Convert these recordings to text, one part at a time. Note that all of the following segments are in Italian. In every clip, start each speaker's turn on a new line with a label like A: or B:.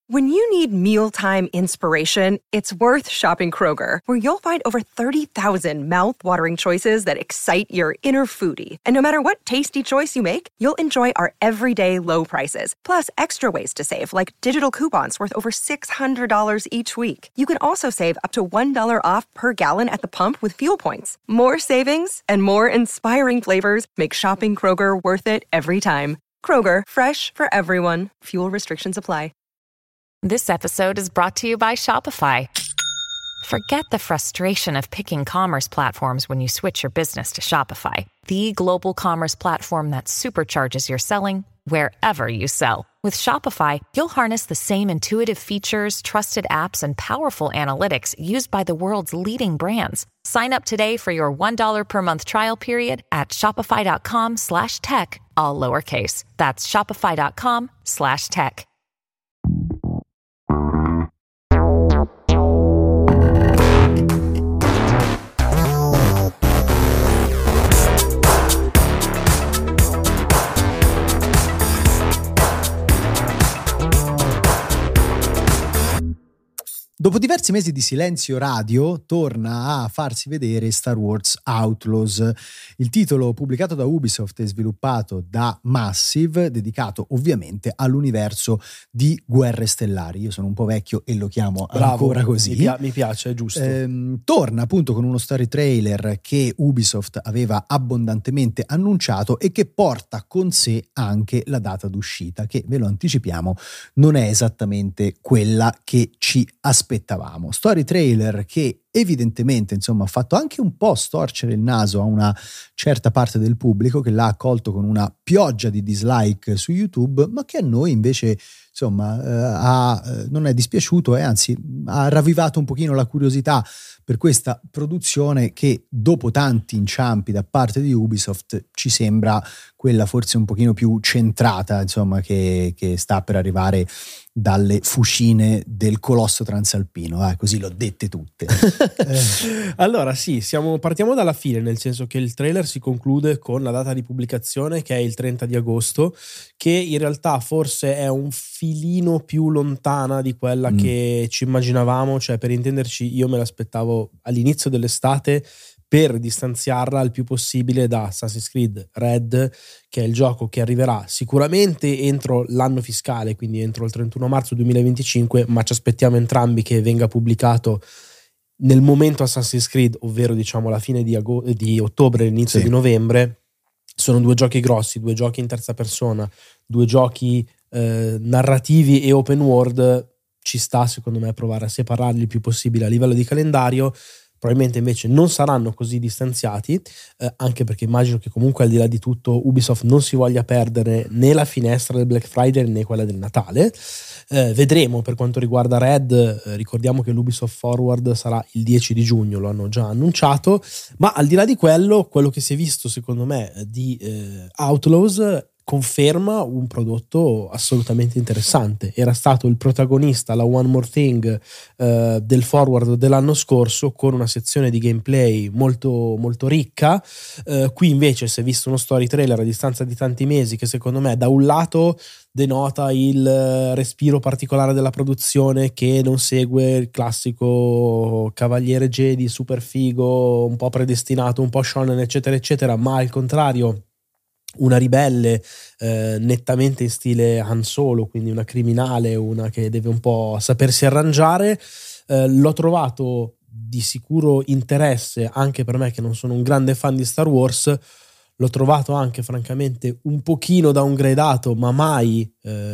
A: When you need mealtime inspiration, it's worth shopping Kroger, where you'll find over 30,000 mouth-watering choices that excite your inner foodie. And no matter what tasty choice you make, you'll enjoy our everyday low prices, plus extra ways to save, like digital coupons worth over $600 each week. You can also save up to $1 off per gallon at the pump with fuel points. More savings and more inspiring flavors make shopping Kroger worth it every time. Kroger, fresh for everyone. Fuel restrictions apply.
B: This episode is brought to you by Shopify. Forget the frustration of picking commerce platforms when you switch your business to Shopify, the global commerce platform that supercharges your selling wherever you sell. With Shopify, you'll harness the same intuitive features, trusted apps, and powerful analytics used by the world's leading brands. Sign up today for your $1 per month trial period at shopify.com/tech, all lowercase. That's shopify.com/tech.
C: Dopo diversi mesi di silenzio radio, torna a farsi vedere Star Wars Outlaws, il titolo pubblicato da Ubisoft e sviluppato da Massive, dedicato ovviamente all'universo di Guerre Stellari. Io sono un po' vecchio e lo chiamo ancora così.
D: Mi piace, è giusto.
C: Torna appunto con uno story trailer che Ubisoft aveva abbondantemente annunciato e che porta con sé anche la data d'uscita, che, ve lo anticipiamo, non è esattamente quella che ci aspettavamo. Story trailer che evidentemente, insomma, ha fatto anche un po' storcere il naso a una certa parte del pubblico, che l'ha accolto con una pioggia di dislike su YouTube, ma che a noi invece, insomma, non è dispiaciuto e anzi ha ravvivato un pochino la curiosità per questa produzione che, dopo tanti inciampi da parte di Ubisoft, ci sembra quella forse un pochino più centrata, insomma, che sta per arrivare dalle fucine del colosso transalpino, così l'ho dette tutte.
D: Allora sì, partiamo dalla fine, nel senso che il trailer si conclude con la data di pubblicazione, che è il 30 di agosto, che in realtà forse è un filino più lontana di quella che ci immaginavamo. Cioè, per intenderci, io me l'aspettavo all'inizio dell'estate, per distanziarla il più possibile da Assassin's Creed Red, che è il gioco che arriverà sicuramente entro l'anno fiscale, quindi entro il 31 marzo 2025, ma ci aspettiamo entrambi che venga pubblicato nel momento Assassin's Creed, ovvero diciamo la fine di ottobre, l'inizio di novembre. Sono due giochi grossi, due giochi in terza persona, due giochi narrativi e open world. Ci sta, secondo me, provare a separarli il più possibile a livello di calendario. Probabilmente invece non saranno così distanziati, anche perché immagino che comunque, al di là di tutto, Ubisoft non si voglia perdere né la finestra del Black Friday né quella del Natale. Vedremo. Per quanto riguarda Red, ricordiamo che l'Ubisoft Forward sarà il 10 di giugno, lo hanno già annunciato, ma al di là di quello che si è visto, secondo me, di Outlaws conferma un prodotto assolutamente interessante. Era stato il protagonista, la One More Thing del forward dell'anno scorso, con una sezione di gameplay molto, molto ricca. Qui invece si è visto uno story trailer a distanza di tanti mesi che, secondo me, da un lato denota il respiro particolare della produzione, che non segue il classico cavaliere Jedi super figo, un po' predestinato, un po' shonen, eccetera eccetera, ma al contrario una ribelle nettamente in stile Han Solo, quindi una criminale, una che deve un po' sapersi arrangiare. L'ho trovato di sicuro interesse anche per me, che non sono un grande fan di Star Wars. L'ho trovato anche francamente un pochino downgradato, ma mai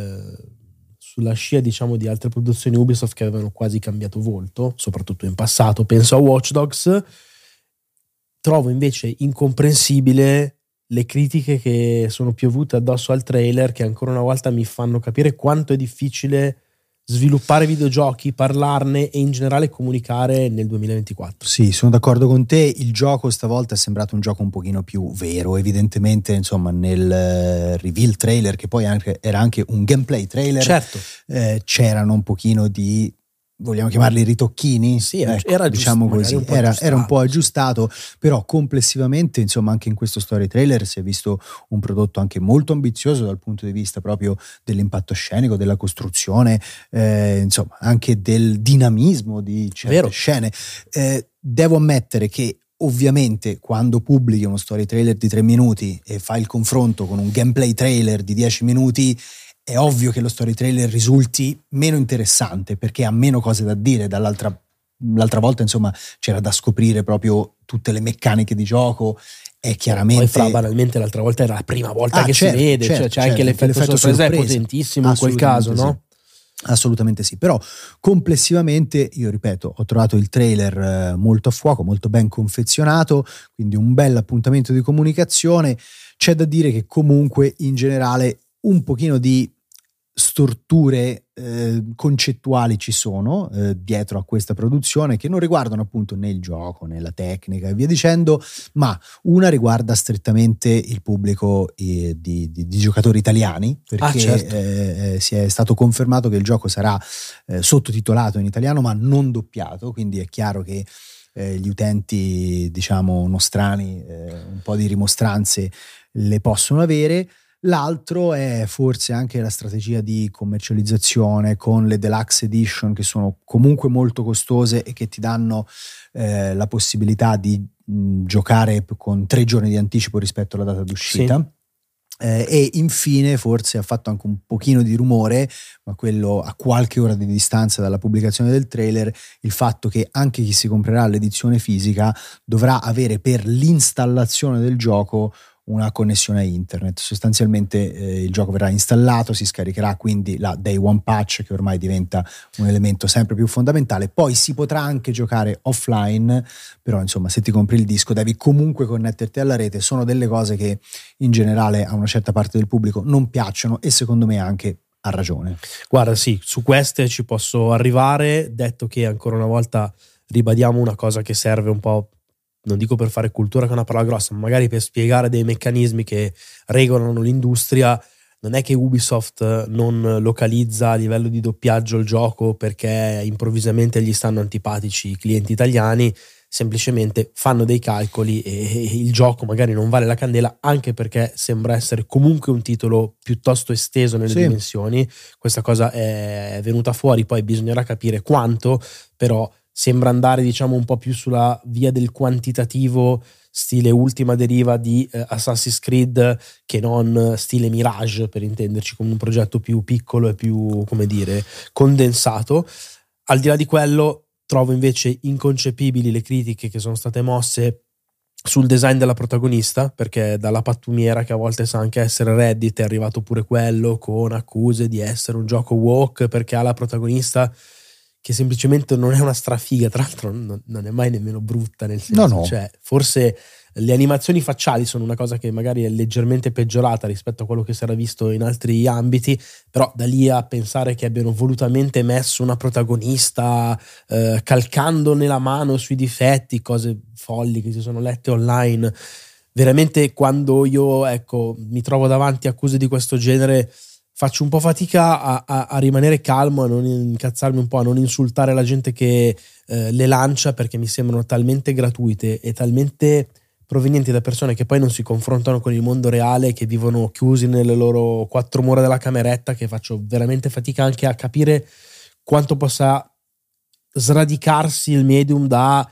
D: sulla scia, diciamo, di altre produzioni Ubisoft che avevano quasi cambiato volto, soprattutto in passato. Penso a Watch Dogs. Trovo invece incomprensibile le critiche che sono piovute addosso al trailer, che ancora una volta mi fanno capire quanto è difficile sviluppare videogiochi, parlarne e in generale comunicare nel 2024.
C: Sì, sono d'accordo con te. Il gioco stavolta è sembrato un gioco un pochino più vero. Evidentemente, insomma, nel reveal trailer, che poi era anche un gameplay trailer,
D: certo,
C: c'erano un pochino di vogliamo chiamarli ritocchini?
D: Sì,
C: ecco,
D: era
C: diciamo così, era un po' aggiustato, però complessivamente, insomma, anche in questo story trailer si è visto un prodotto anche molto ambizioso dal punto di vista proprio dell'impatto scenico, della costruzione, insomma, anche del dinamismo di certe scene. Devo ammettere che ovviamente quando pubblichi uno story trailer di 3 minuti e fai il confronto con un gameplay trailer di 10 minuti, è ovvio che lo story trailer risulti meno interessante perché ha meno cose da dire. L'altra volta, insomma, c'era da scoprire proprio tutte le meccaniche di gioco. E chiaramente
D: poi banalmente l'altra volta era la prima volta che si vede, cioè c'è anche l'effetto sorpresa, è potentissimo in quel caso, no?
C: Assolutamente sì, però complessivamente io ripeto, ho trovato il trailer molto a fuoco, molto ben confezionato, quindi un bel appuntamento di comunicazione. C'è da dire che comunque in generale un pochino di storture concettuali ci sono dietro a questa produzione, che non riguardano appunto né il gioco né la tecnica e via dicendo, ma una riguarda strettamente il pubblico di giocatori italiani, perché certo. Si è stato confermato che il gioco sarà sottotitolato in italiano ma non doppiato, quindi è chiaro che gli utenti, diciamo, nostrani un po' di rimostranze le possono avere. L'altro è forse anche la strategia di commercializzazione con le deluxe edition, che sono comunque molto costose e che ti danno la possibilità di giocare con 3 giorni di anticipo rispetto alla data d'uscita. Sì. E infine forse ha fatto anche un pochino di rumore, ma quello a qualche ora di distanza dalla pubblicazione del trailer, il fatto che anche chi si comprerà l'edizione fisica dovrà avere per l'installazione del gioco una connessione a internet. Sostanzialmente il gioco verrà installato, si scaricherà quindi la Day One Patch, che ormai diventa un elemento sempre più fondamentale. Poi si potrà anche giocare offline, però insomma se ti compri il disco devi comunque connetterti alla rete. Sono delle cose che in generale a una certa parte del pubblico non piacciono e secondo me anche ha ragione.
D: Guarda, sì, su queste ci posso arrivare, detto che ancora una volta ribadiamo una cosa che serve un po', non dico per fare cultura che è una parola grossa, ma magari per spiegare dei meccanismi che regolano l'industria. Non è che Ubisoft non localizza a livello di doppiaggio il gioco perché improvvisamente gli stanno antipatici i clienti italiani, semplicemente fanno dei calcoli e il gioco magari non vale la candela, anche perché sembra essere comunque un titolo piuttosto esteso nelle dimensioni. Questa cosa è venuta fuori, poi bisognerà capire quanto, però sembra andare, diciamo, un po' più sulla via del quantitativo, stile ultima deriva di Assassin's Creed, che non stile Mirage, per intenderci, come un progetto più piccolo e più, come dire, condensato. Al di là di quello, trovo invece inconcepibili le critiche che sono state mosse sul design della protagonista, perché dalla pattumiera, che a volte sa anche essere Reddit, è arrivato pure quello con accuse di essere un gioco woke perché ha la protagonista che semplicemente non è una strafiga, tra l'altro non è mai nemmeno brutta, nel senso, no. Cioè, forse le animazioni facciali sono una cosa che magari è leggermente peggiorata rispetto a quello che si era visto in altri ambiti, però da lì a pensare che abbiano volutamente messo una protagonista calcando nella mano sui difetti, cose folli che si sono lette online, veramente quando io, ecco, mi trovo davanti a accuse di questo genere faccio un po' fatica a rimanere calmo, a non incazzarmi un po', a non insultare la gente che le lancia, perché mi sembrano talmente gratuite e talmente provenienti da persone che poi non si confrontano con il mondo reale, che vivono chiusi nelle loro 4 mura della cameretta, che faccio veramente fatica anche a capire quanto possa sradicarsi il medium da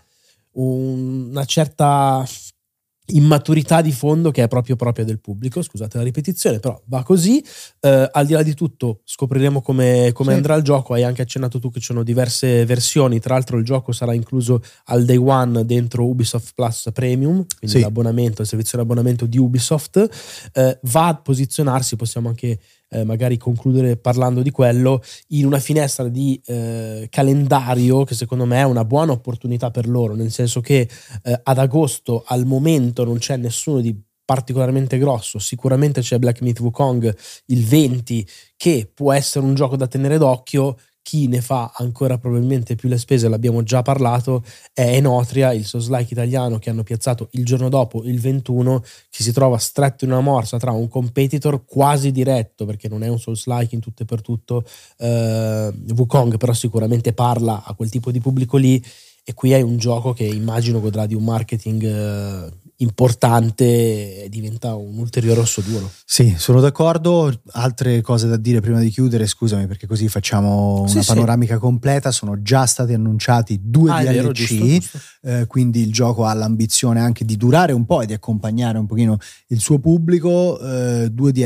D: una certa immaturità di fondo che è proprio del pubblico. Scusate la ripetizione, però va così. Al di là di tutto scopriremo come sì, andrà il gioco. Hai anche accennato tu che ci sono diverse versioni, tra l'altro il gioco sarà incluso al day one dentro Ubisoft Plus Premium, quindi sì, l'abbonamento, il servizio di abbonamento di Ubisoft. Va a posizionarsi, possiamo anche magari concludere parlando di quello, in una finestra di calendario che secondo me è una buona opportunità per loro, nel senso che ad agosto al momento non c'è nessuno di particolarmente grosso. Sicuramente c'è Black Myth Wukong il 20, che può essere un gioco da tenere d'occhio, chi ne fa ancora probabilmente più le spese, l'abbiamo già parlato, è Enotria, il Souls-like italiano che hanno piazzato il giorno dopo, il 21, che si trova stretto in una morsa tra un competitor quasi diretto, perché non è un Souls-like in tutto e per tutto, Wukong, però sicuramente parla a quel tipo di pubblico lì, e qui hai un gioco che immagino godrà di un marketing importante e diventa un ulteriore osso duro.
C: Sì, sono d'accordo. Altre cose da dire prima di chiudere, scusami, perché così facciamo una panoramica completa. Sono già stati annunciati 2 DLC,
D: vero, giusto.
C: Quindi il gioco ha l'ambizione anche di durare un po' e di accompagnare un pochino il suo pubblico. 2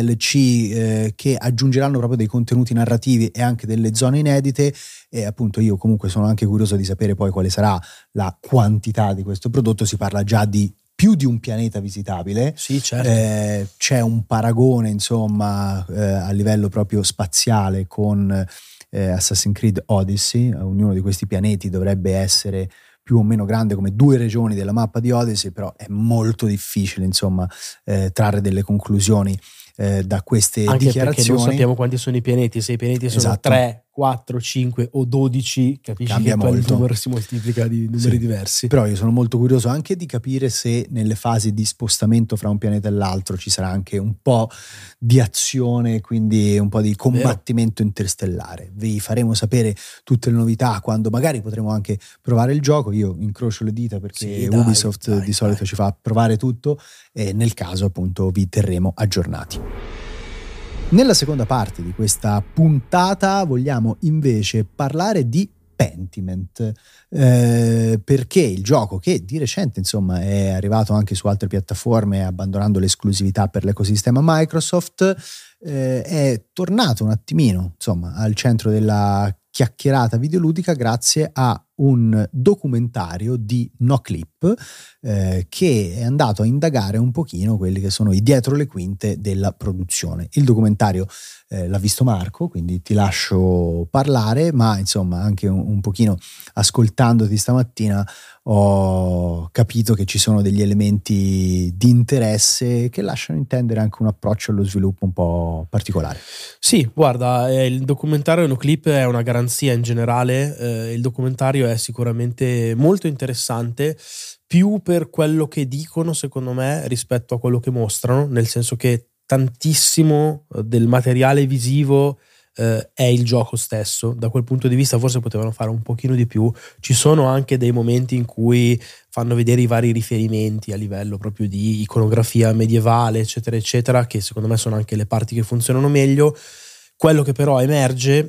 C: DLC che aggiungeranno proprio dei contenuti narrativi e anche delle zone inedite, e appunto io comunque sono anche curioso di sapere poi quale sarà la quantità di questo prodotto. Si parla già di più di un pianeta visitabile.
D: Sì, certo.
C: C'è un paragone, insomma, a livello proprio spaziale con Assassin's Creed Odyssey. Ognuno di questi pianeti dovrebbe essere più o meno grande come 2 regioni della mappa di Odyssey, però è molto difficile, insomma, trarre delle conclusioni da queste
D: anche
C: dichiarazioni.
D: Perché non sappiamo quanti sono i pianeti, se i pianeti sono
C: Esatto.
D: 3, 4, 5 o 12, capisci
C: Cambia
D: che poi
C: molto.
D: il numero si moltiplica di numeri diversi.
C: Però io sono molto curioso anche di capire se nelle fasi di spostamento fra un pianeta e l'altro ci sarà anche un po' di azione, quindi un po' di combattimento interstellare. Vi faremo sapere tutte le novità quando magari potremo anche provare il gioco. Io incrocio le dita perché
D: Sì,
C: Ubisoft
D: dai.
C: solito ci fa provare tutto, e nel caso appunto vi terremo aggiornati. Nella seconda parte di questa puntata vogliamo invece parlare di Pentiment, perché il gioco, che di recente insomma è arrivato anche su altre piattaforme abbandonando l'esclusività per l'ecosistema Microsoft, è tornato un attimino insomma al centro della chiacchierata videoludica grazie a un documentario di Noclip che è andato a indagare un pochino quelli che sono i dietro le quinte della produzione. Il documentario l'ha visto Marco, quindi ti lascio parlare, ma insomma anche un pochino ascoltandoti stamattina ho capito che ci sono degli elementi di interesse che lasciano intendere anche un approccio allo sviluppo un po' particolare.
D: Sì, guarda, il documentario Noclip è una garanzia in generale. Il documentario è sicuramente molto interessante, più per quello che dicono secondo me rispetto a quello che mostrano, nel senso che tantissimo del materiale visivo è il gioco stesso. Da quel punto di vista forse potevano fare un pochino di più. Ci sono anche dei momenti in cui fanno vedere i vari riferimenti a livello proprio di iconografia medievale, eccetera eccetera, che secondo me sono anche le parti che funzionano meglio. Quello che però emerge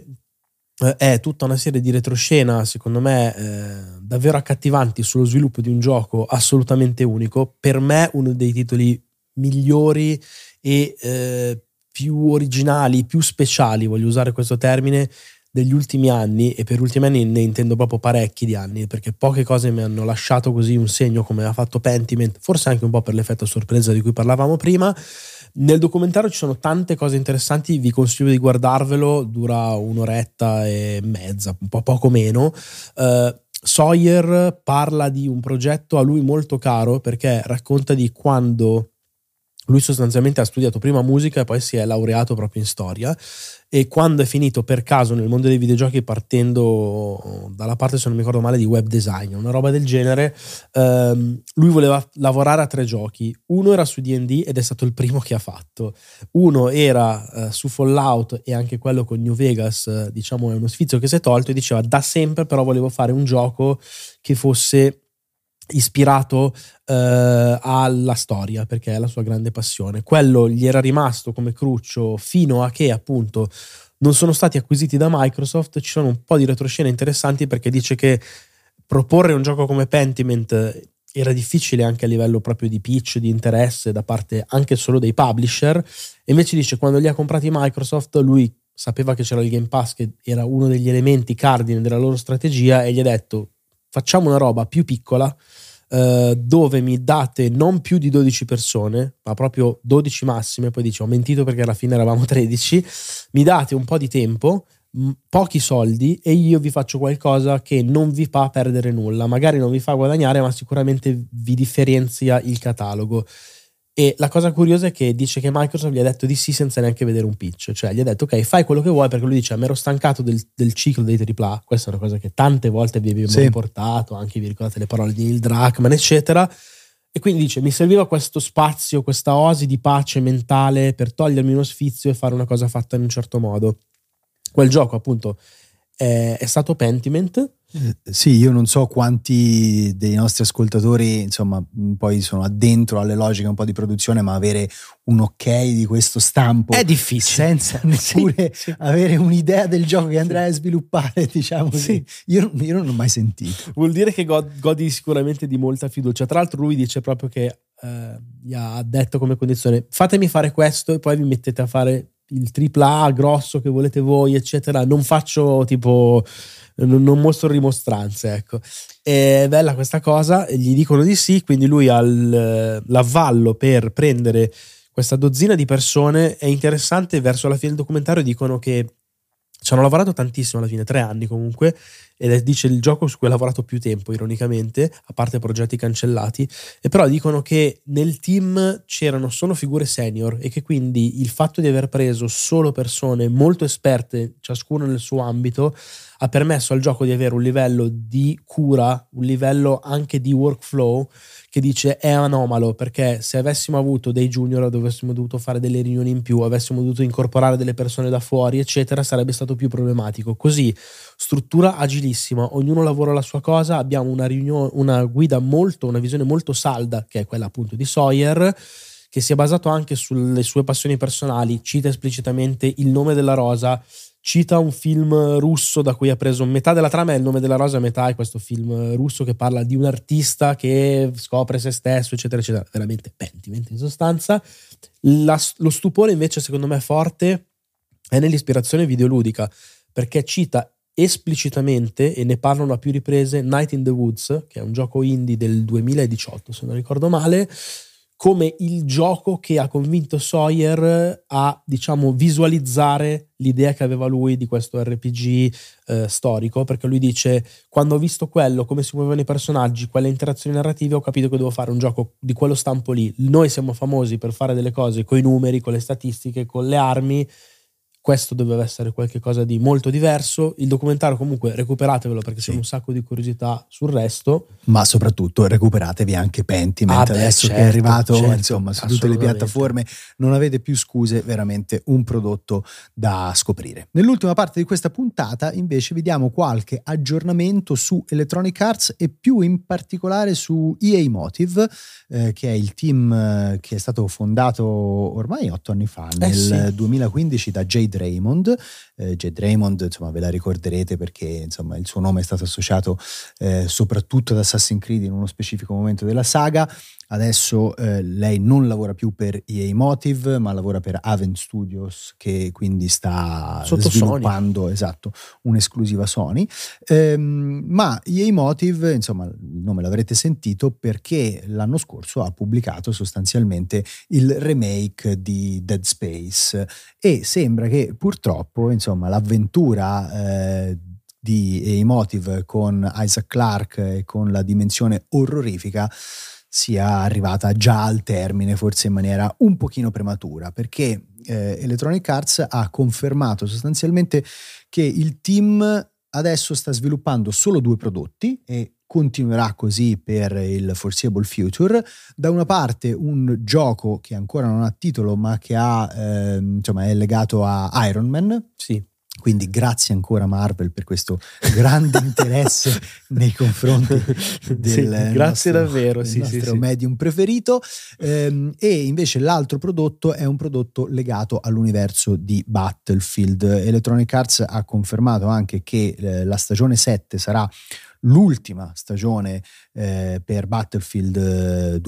D: è tutta una serie di retroscena, secondo me davvero accattivanti, sullo sviluppo di un gioco assolutamente unico. Per me uno dei titoli migliori e più originali, più speciali, voglio usare questo termine, degli ultimi anni, e per ultimi anni ne intendo proprio parecchi di anni, perché poche cose mi hanno lasciato così un segno come ha fatto Pentiment, forse anche un po' per l'effetto sorpresa di cui parlavamo prima. Nel documentario ci sono tante cose interessanti, vi consiglio di guardarvelo, dura 1.5 ore, un po' poco meno. Sawyer parla di un progetto a lui molto caro, perché racconta di quando lui sostanzialmente ha studiato prima musica e poi si è laureato proprio in storia, e quando è finito per caso nel mondo dei videogiochi, partendo dalla parte, se non mi ricordo male, di web design, una roba del genere, lui voleva lavorare a 3 giochi. Uno era su D&D ed è stato il primo che ha fatto. Uno era su Fallout, e anche quello con New Vegas diciamo è uno sfizio che si è tolto, e diceva da sempre però volevo fare un gioco che fosse ispirato alla storia, perché è la sua grande passione. Quello gli era rimasto come cruccio fino a che appunto non sono stati acquisiti da Microsoft. Ci sono un po' di retroscene interessanti, perché dice che proporre un gioco come Pentiment era difficile anche a livello proprio di pitch, di interesse da parte anche solo dei publisher, e invece dice quando li ha comprati Microsoft lui sapeva che c'era il Game Pass, che era uno degli elementi cardine della loro strategia, e gli ha detto facciamo una roba più piccola, dove mi date non più di 12 persone, ma proprio 12 massime. Poi dice ho mentito perché alla fine eravamo 13, mi date un po' di tempo, pochi soldi, e io vi faccio qualcosa che non vi fa perdere nulla, magari non vi fa guadagnare, ma sicuramente vi differenzia il catalogo. E la cosa curiosa è che dice che Microsoft gli ha detto di sì senza neanche vedere un pitch, cioè gli ha detto ok, fai quello che vuoi, perché lui dice mi ero stancato del ciclo dei AAA. Questa è una cosa che tante volte vi abbiamo riportato, anche vi ricordate le parole di Neil Druckmann eccetera, e quindi dice mi serviva questo spazio, questa oasi di pace mentale per togliermi uno sfizio e fare una cosa fatta in un certo modo. Quel gioco appunto è stato Pentiment.
C: Sì, io non so quanti dei nostri ascoltatori insomma poi sono addentro alle logiche un po' di produzione, ma avere un ok di questo stampo
D: è difficile
C: senza neppure avere un'idea del gioco che andrai a sviluppare, diciamo così. Io non l'ho mai sentito.
D: Vuol dire che godi sicuramente di molta fiducia. Tra l'altro lui dice proprio che gli ha detto come condizione fatemi fare questo e poi vi mettete a fare il AAA grosso che volete voi eccetera, non faccio tipo non mostro rimostranze, ecco. È bella questa cosa, gli dicono di sì, quindi lui ha l'avvallo per prendere questa dozzina di persone. È interessante, verso la fine del documentario dicono che ci hanno lavorato tantissimo alla fine, 3 anni comunque, ed dice il gioco su cui ha lavorato più tempo ironicamente, a parte progetti cancellati, e però dicono che nel team c'erano solo figure senior e che quindi il fatto di aver preso solo persone molto esperte, ciascuno nel suo ambito, ha permesso al gioco di avere un livello di cura, un livello anche di workflow che dice è anomalo, perché se avessimo avuto dei junior avessimo dovuto fare delle riunioni in più, avessimo dovuto incorporare delle persone da fuori eccetera, sarebbe stato più problematico. Così struttura agilissima, ognuno lavora la sua cosa, abbiamo una guida una visione molto salda, che è quella appunto di Sawyer, che si è basato anche sulle sue passioni personali, cita esplicitamente il nome della rosa, cita un film russo da cui ha preso metà della trama, è il nome della rosa, metà è questo film russo che parla di un artista che scopre se stesso eccetera eccetera, veramente Pentiment in sostanza. Lo stupore invece secondo me forte è nell'ispirazione videoludica, perché cita esplicitamente, e ne parlano a più riprese, Night in the Woods, che è un gioco indie del 2018 se non ricordo male, come il gioco che ha convinto Sawyer a, diciamo, visualizzare l'idea che aveva lui di questo RPG storico, perché lui dice quando ho visto quello, come si muovevano i personaggi, quelle interazioni narrative, ho capito che devo fare un gioco di quello stampo lì. Noi siamo famosi per fare delle cose con i numeri, con le statistiche, con le armi. Questo doveva essere qualcosa di molto diverso. Il documentario comunque recuperatevelo, perché c'è un sacco di curiosità sul resto.
C: Ma soprattutto recuperatevi anche Pentiment, adesso che è arrivato insomma su tutte le piattaforme, non avete più scuse, veramente un prodotto da scoprire. Nell'ultima parte di questa puntata invece vi diamo qualche aggiornamento su Electronic Arts e più in particolare su EA Motive, che è il team che è stato fondato ormai 8 anni fa, nel 2015 da Jade Raymond. Jade Raymond, insomma, ve la ricorderete perché insomma il suo nome è stato associato soprattutto ad Assassin's Creed in uno specifico momento della saga. Adesso lei non lavora più per EA Motive, ma lavora per Haven Studios, che quindi sta sviluppando un'esclusiva Sony. Ma EA Motive, insomma, il nome l'avrete sentito perché l'anno scorso ha pubblicato sostanzialmente il remake di Dead Space, e sembra che purtroppo, insomma, l'avventura di EA Motive con Isaac Clarke e con la dimensione orrorifica sia arrivata già al termine, forse in maniera un pochino prematura, perché Electronic Arts ha confermato sostanzialmente che il team adesso sta sviluppando solo 2 prodotti e continuerà così per il foreseeable future. Da una parte un gioco che ancora non ha titolo, ma che è legato a Iron Man.
D: Sì.
C: Quindi grazie ancora Marvel per questo grande interesse nei confronti del
D: grazie
C: nostro,
D: davvero,
C: del nostro medium preferito. E invece l'altro prodotto è un prodotto legato all'universo di Battlefield. Electronic Arts ha confermato anche che la stagione 7 sarà l'ultima stagione per Battlefield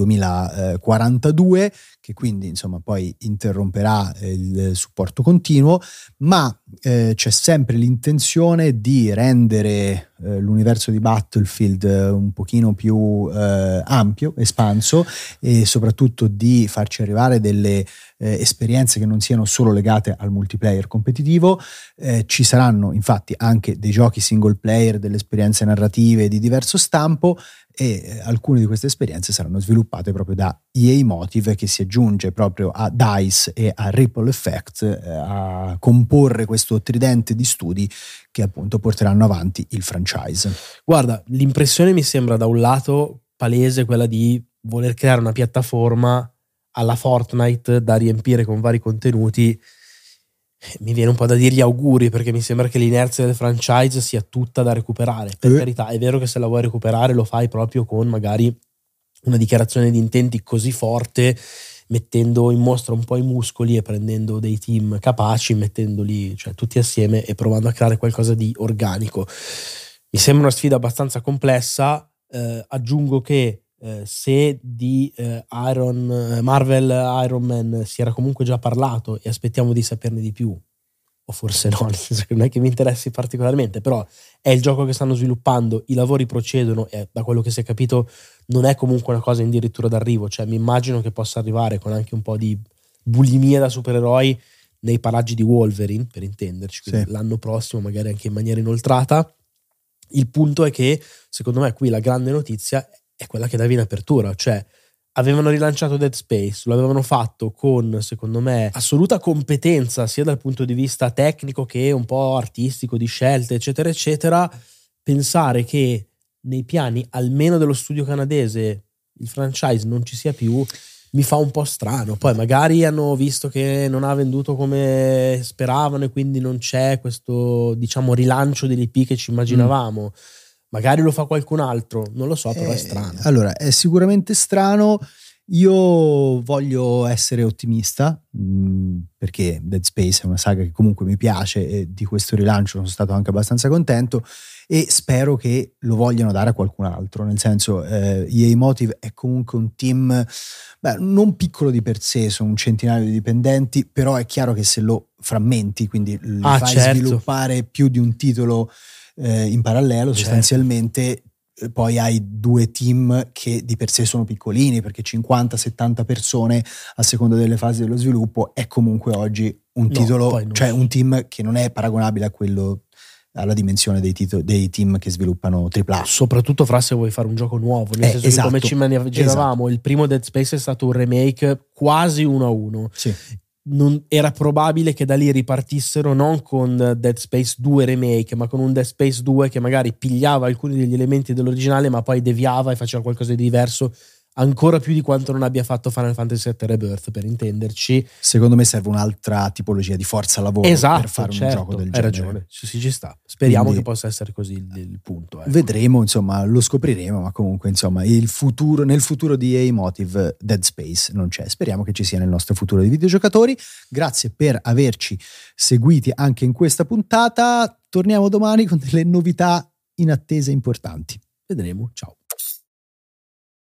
C: 2042, che quindi insomma poi interromperà il supporto continuo, ma c'è sempre l'intenzione di rendere l'universo di Battlefield un pochino più ampio, espanso, e soprattutto di farci arrivare delle esperienze che non siano solo legate al multiplayer competitivo. Ci saranno infatti anche dei giochi single player, delle esperienze narrative di diverso stampo, e alcune di queste esperienze saranno sviluppate proprio da EA Motive, che si aggiunge proprio a DICE e a Ripple Effect a comporre questo tridente di studi che appunto porteranno avanti il franchise.
D: Guarda, l'impressione mi sembra da un lato palese quella di voler creare una piattaforma alla Fortnite da riempire con vari contenuti. Mi viene un po' da dirgli auguri, perché mi sembra che l'inerzia del franchise sia tutta da recuperare. Per carità, è vero che se la vuoi recuperare lo fai proprio con magari una dichiarazione di intenti così forte, mettendo in mostra un po' i muscoli e prendendo dei team capaci, mettendoli cioè tutti assieme e provando a creare qualcosa di organico. Mi sembra una sfida abbastanza complessa. Aggiungo che se di Marvel Iron Man si era comunque già parlato e aspettiamo di saperne di più, o forse no, nel senso che non è che mi interessi particolarmente, però è il gioco che stanno sviluppando, i lavori procedono e da quello che si è capito non è comunque una cosa addirittura d'arrivo, cioè mi immagino che possa arrivare con anche un po' di bulimia da supereroi nei paraggi di Wolverine, per intenderci, quindi sì, l'anno prossimo magari anche in maniera inoltrata. Il punto è che secondo me qui la grande notizia è quella che davi in apertura, cioè avevano rilanciato Dead Space, lo avevano fatto con, secondo me, assoluta competenza sia dal punto di vista tecnico che un po' artistico, di scelte, eccetera, eccetera. Pensare che nei piani, almeno dello studio canadese, il franchise non ci sia più, mi fa un po' strano. Poi magari hanno visto che non ha venduto come speravano e quindi non c'è questo, diciamo, rilancio dell'IP che ci immaginavamo. Magari lo fa qualcun altro, non lo so, però è strano.
C: Allora, è sicuramente strano. Io voglio essere ottimista, perché Dead Space è una saga che comunque mi piace e di questo rilancio sono stato anche abbastanza contento, e spero che lo vogliano dare a qualcun altro, nel senso EA Motive è comunque un team non piccolo di per sé, sono un centinaio di dipendenti, però è chiaro che se lo frammenti, quindi li fai sviluppare più di un titolo in parallelo, sostanzialmente poi hai due team che di per sé sono piccolini, perché 50-70 persone a seconda delle fasi dello sviluppo è comunque oggi un titolo, cioè un team che non è paragonabile a quello, alla dimensione dei team che sviluppano AAA.
D: Soprattutto fra se vuoi fare un gioco nuovo, nel senso che come ci immaginavamo, il primo Dead Space è stato un remake quasi 1-1.
C: Sì.
D: Non era probabile che da lì ripartissero non con Dead Space 2 remake, ma con un Dead Space 2 che magari pigliava alcuni degli elementi dell'originale ma poi deviava e faceva qualcosa di diverso, ancora più di quanto non abbia fatto Final Fantasy VII Rebirth, per intenderci.
C: Secondo me serve un'altra tipologia di forza lavoro per fare un gioco del genere.
D: Hai ragione, ci sta. Speriamo quindi, che possa essere così il punto.
C: Vedremo, insomma, lo scopriremo, ma comunque, insomma, nel futuro di EA Motive Dead Space non c'è. Speriamo che ci sia nel nostro futuro di videogiocatori. Grazie per averci seguiti anche in questa puntata. Torniamo domani con delle novità inattese importanti.
D: Vedremo, ciao.